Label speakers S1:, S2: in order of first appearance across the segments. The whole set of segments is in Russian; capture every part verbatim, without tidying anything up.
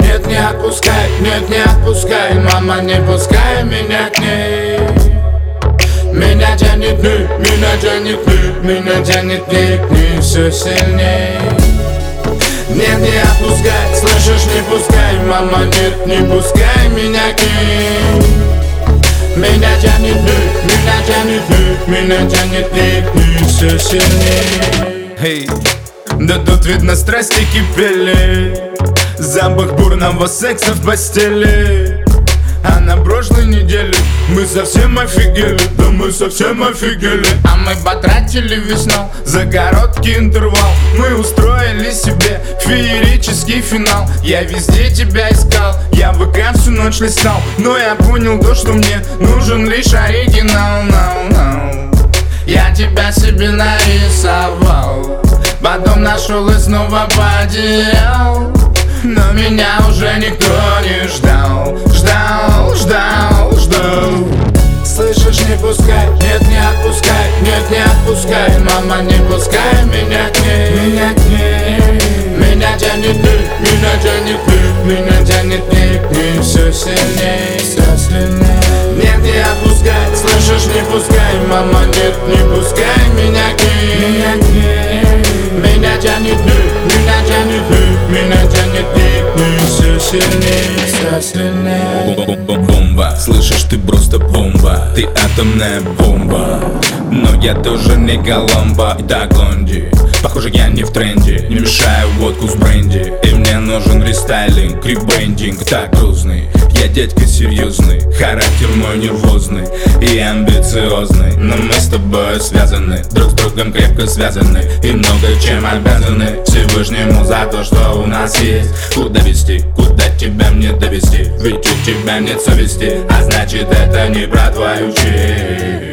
S1: нет, не отпускай, нет, не отпускай, мама, не пускай меня к ней. Меня тянет вниз, меня тянет вниз, меня тянет вниз, вниз все сильней. Нет, не отпускай, слышишь, не пускай, мама, нет, не пускай меня к ней. Меня тянет вниз, меня тянет вниз, меня тянет вниз, вниз все сильней.
S2: Hey. Да тут видно страсти кипели, запах бурного секса в постели. А на прошлой неделе мы совсем офигели, да мы совсем офигели.
S1: А мы потратили весну
S2: за короткий интервал. Мы устроили себе феерический финал. Я везде тебя искал, я в ВК всю ночь листал, но я понял то, что мне нужен лишь оригинал. no, no.
S1: Я тебя себе нарисовал, потом нашел и снова поделал. Но меня уже никто не ждал, ждал, ждал, ждал. Слышишь, не пускай, нет, не отпускай, нет, не отпускай, мама, не пускай меня к ней, меня к ней. Меня тянет вниз, меня тянет вниз, меня тянет вниз, вниз все сильней, все сильней. Нет, не отпускай, слышишь, не пускай, мама, нет, не пускай меня к ней, меня к ней. Меня тянет вниз, меня тянет вниз, меня тянет вниз, вниз все сильней, все сильней.
S2: Бомба, слышишь, ты просто бомба, ты атомная бомба. Но я тоже не Коломбо и так лонди. Похоже, я не в тренде, не мешаю водку с бренди. И мне нужен рестайлинг, ребрендинг, так грустный. Я дядька серьезный, характер мой нервозный и амбициозный. Но мы с тобой связаны, друг с другом крепко связаны, и много чем обязаны Всевышнему за то, что у нас есть. Куда вести, куда тебя мне довести? Ведь у тебя нет совести, а значит это не про твою честь.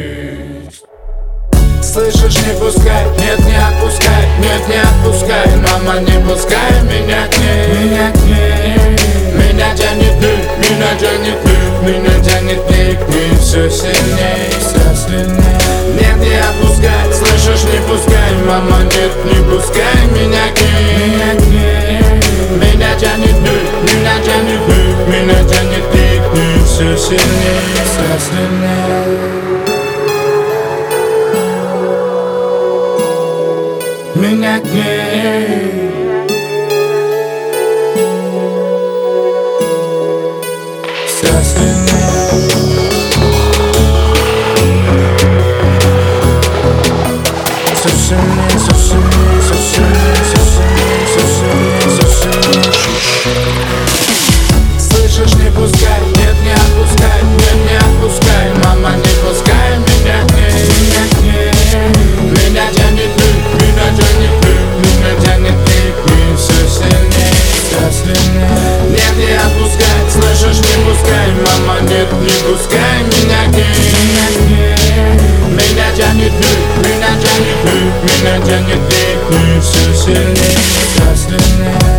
S1: Слышишь, не пускай, нет, не отпускай, нет, не отпускай, мама, не пускай меня к ней, меня к ней. Меня тянет вниз, меня тянет вниз, меня тянет вниз, вниз все сильней, все сильней. Нет, не отпускай, слышишь, не пускай, мама, нет, не пускай меня к ней, меня к ней. Меня тянет вниз, меня тянет вниз, меня тянет вниз, вниз все сильней, все сильней. Меня к ней. Все сильней. Все сильней, все сильней, все сильней, все сильней, все сильней, все сильней. Слышишь, не пускай, нет, не отпускай, нет, не отпускай, мама, не пускай меня к ней, меня к ней. Меня тянет вниз, меня тянет вниз, меня тянет вниз, все сильней, все сильней. Нет, не отпускай, слышишь, не пускай, мама, нет, не пускай меня к ней, меня к ней. Меня тянет вниз, меня тянет вниз, меня тянет вниз, все сильней, все сильней.